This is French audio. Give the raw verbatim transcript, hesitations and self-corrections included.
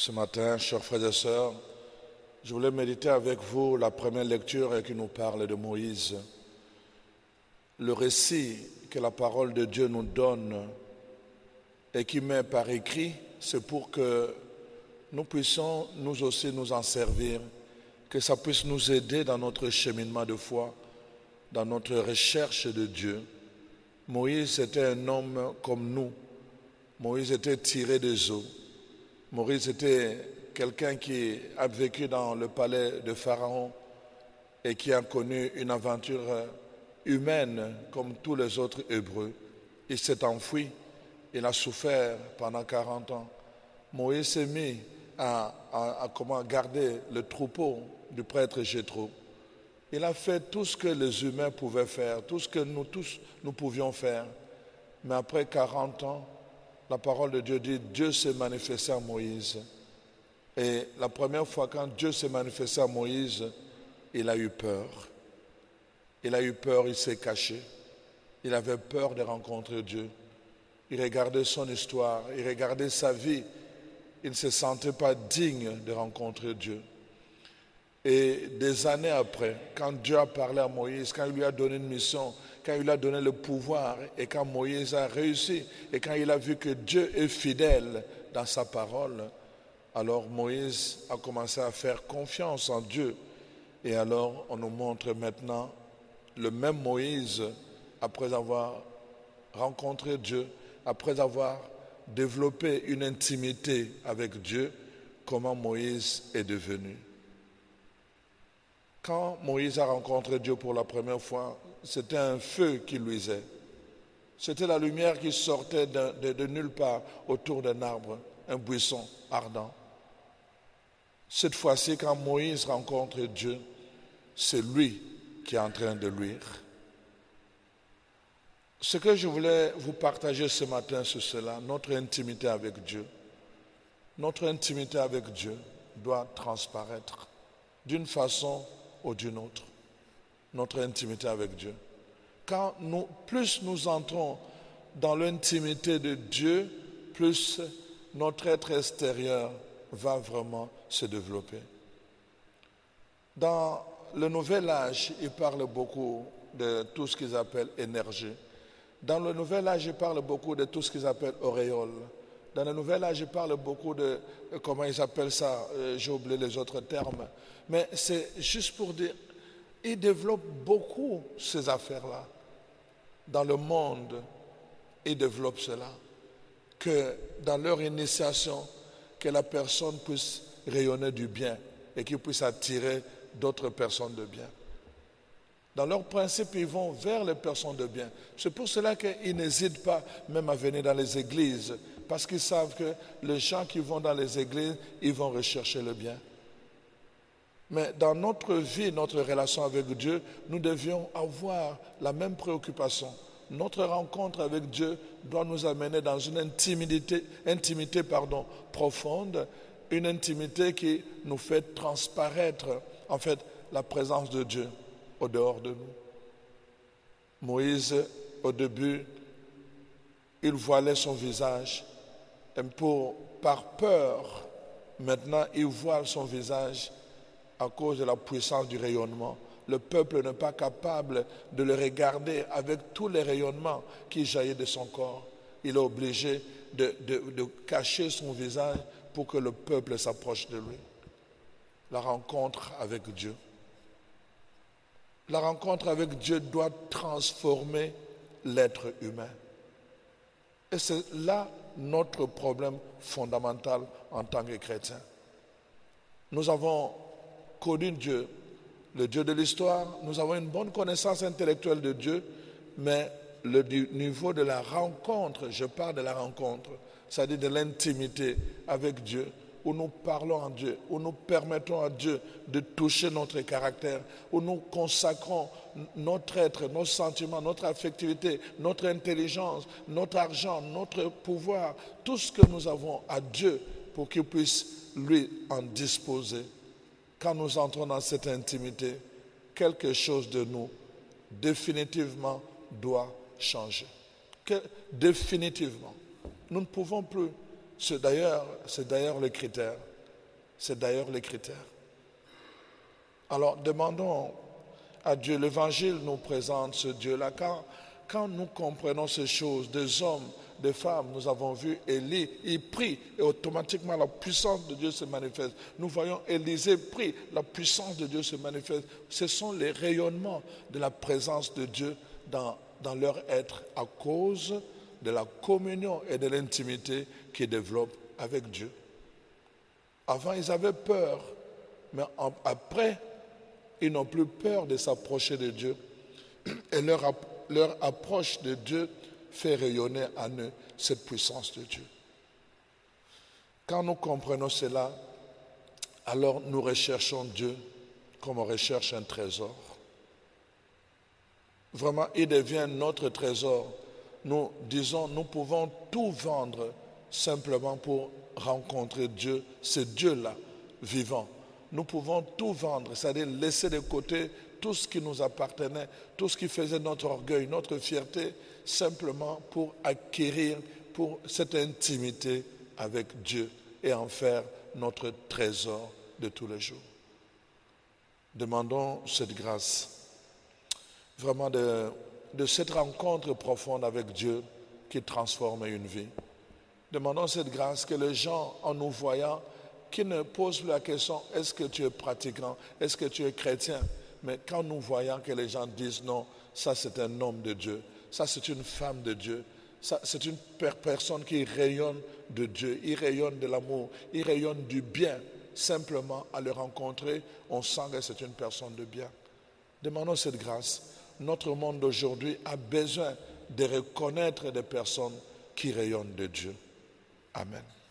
Ce matin, chers frères et sœurs, je voulais méditer avec vous la première lecture qui nous parle de Moïse. Le récit que la parole de Dieu nous donne et qui met par écrit, c'est pour que nous puissions nous aussi nous en servir, que ça puisse nous aider dans notre cheminement de foi, dans notre recherche de Dieu. Moïse était un homme comme nous. Moïse était tiré des eaux. Moïse était quelqu'un qui a vécu dans le palais de Pharaon et qui a connu une aventure humaine comme tous les autres Hébreux. Il s'est enfui, il a souffert pendant quarante ans. Moïse s'est mis à, à, à comment garder le troupeau du prêtre Jéthro. Il a fait tout ce que les humains pouvaient faire, tout ce que nous tous nous pouvions faire. Mais après quarante ans, la parole de Dieu dit, Dieu s'est manifesté à Moïse. Et la première fois quand Dieu s'est manifesté à Moïse, il a eu peur. Il a eu peur, il s'est caché. Il avait peur de rencontrer Dieu. Il regardait son histoire, il regardait sa vie. Il ne se sentait pas digne de rencontrer Dieu. Et des années après, quand Dieu a parlé à Moïse, quand il lui a donné une mission, quand il lui a donné le pouvoir et quand Moïse a réussi et quand il a vu que Dieu est fidèle dans sa parole, alors Moïse a commencé à faire confiance en Dieu. Et alors on nous montre maintenant le même Moïse, après avoir rencontré Dieu, après avoir développé une intimité avec Dieu, comment Moïse est devenu. Quand Moïse a rencontré Dieu pour la première fois, c'était un feu qui luisait. C'était la lumière qui sortait de, de, de nulle part autour d'un arbre, un buisson ardent. Cette fois-ci, quand Moïse rencontre Dieu, c'est lui qui est en train de luire. Ce que je voulais vous partager ce matin, c'est cela, notre intimité avec Dieu. Notre intimité avec Dieu doit transparaître d'une façon ou d'une autre, notre intimité avec Dieu. Quand nous, plus nous entrons dans l'intimité de Dieu, plus notre être extérieur va vraiment se développer. Dans le Nouvel Âge, il parle beaucoup de tout ce qu'ils appellent énergie. Dans le Nouvel Âge, il parle beaucoup de tout ce qu'ils appellent auréole. Dans le Nouvel Âge, il parle beaucoup de, comment ils appellent ça, euh, j'ai oublié les autres termes, mais c'est juste pour dire, ils développent beaucoup ces affaires-là. Dans le monde, ils développent cela. Que dans leur initiation, que la personne puisse rayonner du bien et qu'il puisse attirer d'autres personnes de bien. Dans leur principe, ils vont vers les personnes de bien. C'est pour cela qu'ils n'hésitent pas même à venir dans les églises, parce qu'ils savent que les gens qui vont dans les églises, ils vont rechercher le bien. Mais dans notre vie, notre relation avec Dieu, nous devions avoir la même préoccupation. Notre rencontre avec Dieu doit nous amener dans une intimité, intimité pardon, profonde, une intimité qui nous fait transparaître, en fait, la présence de Dieu au dehors de nous. Moïse, au début, il voilait son visage. Et pour, par peur, maintenant, il voile son visage à cause de la puissance du rayonnement. Le peuple n'est pas capable de le regarder avec tous les rayonnements qui jaillissent de son corps. Il est obligé de, de, de cacher son visage pour que le peuple s'approche de lui. La rencontre avec Dieu. La rencontre avec Dieu doit transformer l'être humain. Et c'est là notre problème fondamental en tant que chrétien. Nous avons connu Dieu, le Dieu de l'histoire, nous avons une bonne connaissance intellectuelle de Dieu, mais le niveau de la rencontre, je parle de la rencontre, c'est-à-dire de l'intimité avec Dieu, où nous parlons à Dieu, où nous permettons à Dieu de toucher notre caractère, où nous consacrons notre être, nos sentiments, notre affectivité, notre intelligence, notre argent, notre pouvoir, tout ce que nous avons à Dieu pour qu'il puisse lui en disposer. Quand nous entrons dans cette intimité, quelque chose de nous définitivement doit changer. Que, définitivement. Nous ne pouvons plus. C'est d'ailleurs, c'est d'ailleurs le critère. C'est d'ailleurs les critères. Alors demandons à Dieu, l'Évangile nous présente ce Dieu-là. Quand, quand nous comprenons ces choses, des hommes, des femmes, nous avons vu Élie, il prie et automatiquement la puissance de Dieu se manifeste. Nous voyons Élisée prie, la puissance de Dieu se manifeste. Ce sont les rayonnements de la présence de Dieu dans, dans leur être à cause de la communion et de l'intimité qu'ils développent avec Dieu. Avant, ils avaient peur, mais en, après, ils n'ont plus peur de s'approcher de Dieu. Et leur, leur approche de Dieu fait rayonner en eux cette puissance de Dieu. Quand nous comprenons cela, alors nous recherchons Dieu comme on recherche un trésor. Vraiment, il devient notre trésor. Nous disons, nous pouvons tout vendre simplement pour rencontrer Dieu, ce Dieu-là, vivant. Nous pouvons tout vendre, c'est-à-dire laisser de côté tout ce qui nous appartenait, tout ce qui faisait notre orgueil, notre fierté, simplement pour acquérir pour cette intimité avec Dieu et en faire notre trésor de tous les jours. Demandons cette grâce, vraiment de, de cette rencontre profonde avec Dieu qui transforme une vie. Demandons cette grâce que les gens, en nous voyant, qui ne posent plus la question, est-ce que tu es pratiquant, est-ce que tu es chrétien? Mais quand nous voyons que les gens disent non, ça c'est un homme de Dieu, ça c'est une femme de Dieu, ça c'est une personne qui rayonne de Dieu, il rayonne de l'amour, il rayonne du bien. Simplement à le rencontrer, on sent que c'est une personne de bien. Demandons cette grâce. Notre monde d'aujourd'hui a besoin de reconnaître des personnes qui rayonnent de Dieu. Amen.